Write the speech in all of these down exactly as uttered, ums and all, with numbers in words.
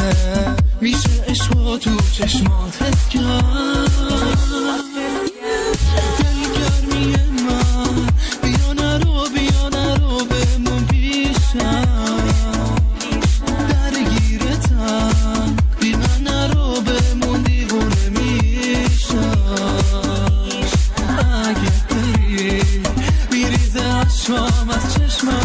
میریزه، میشه عشق تو چشمات حس کرد. دلگرمی من بیا نرو بیا نرو بمون پیشم، درگیرتم بی من نرو بمون دیوونه میشم. اگه بری میریزه عشقام از چشمم.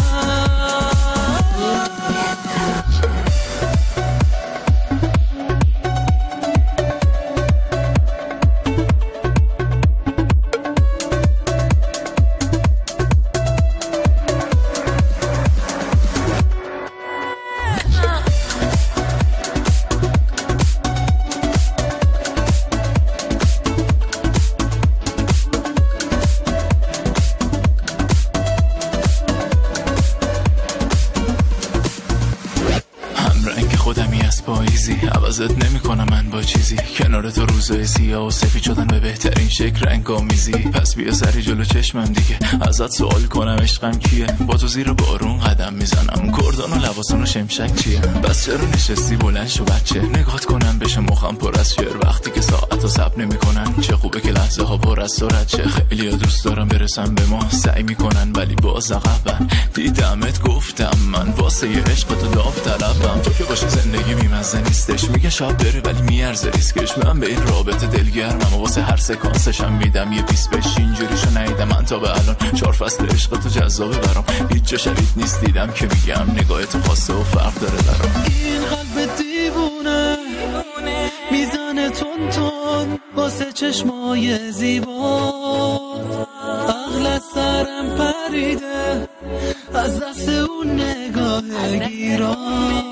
عوضت نمی کنم من با چیزی، کنار تو روزای سیاه و سفید شدن به بهترین شکل رنگ آمیزی. پس بیا سری جلو چشمم دیگه، ازت سوال کنم عشقم کیه؟ با تو زیر بارون قدم میزنم، کردان و لباسان و شمشک چیه؟ بس چرا نشستی بلند شو بچه، نگات کنم بشه مخم پر از شعر وقتی که ساعت و سب نمی کنن. چه خوبه که لحظه ها پر از سرعت، چه خیلی ها دوست دارم برسم به ما، سعی میکنن ولی باز عقبن. دیدمت گفتم من واسه ی عشق تو داوطلبم، تو که باشه زندگی میمزه نیستش، میگه شاب داره ولی میارزه ریسکش. من به این رابطه دلگرمم و واسه هر سکانسشم میدم یه پیس بش، اینجوریشو نیدم من تا به الان. چهار فصل عشق تو جذابه برام، هیچ جا شبیه نیست دیدم که میگم نگاه تو خاصه و فرق داره برام. این قلب دیوونه میزنه تون تون واسه چشمای زیبا، عقل سرم پریده از دست اون نگاه گیران.